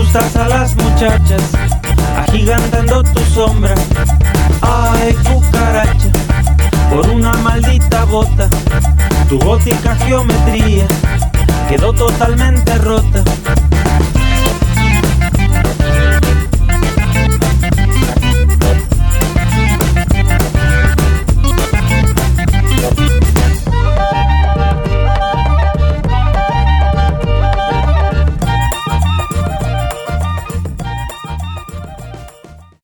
gustas a las muchachas, agigantando tu sombra. Ay, cucaracha, por una maldita bota, tu gótica geometría quedó totalmente rota.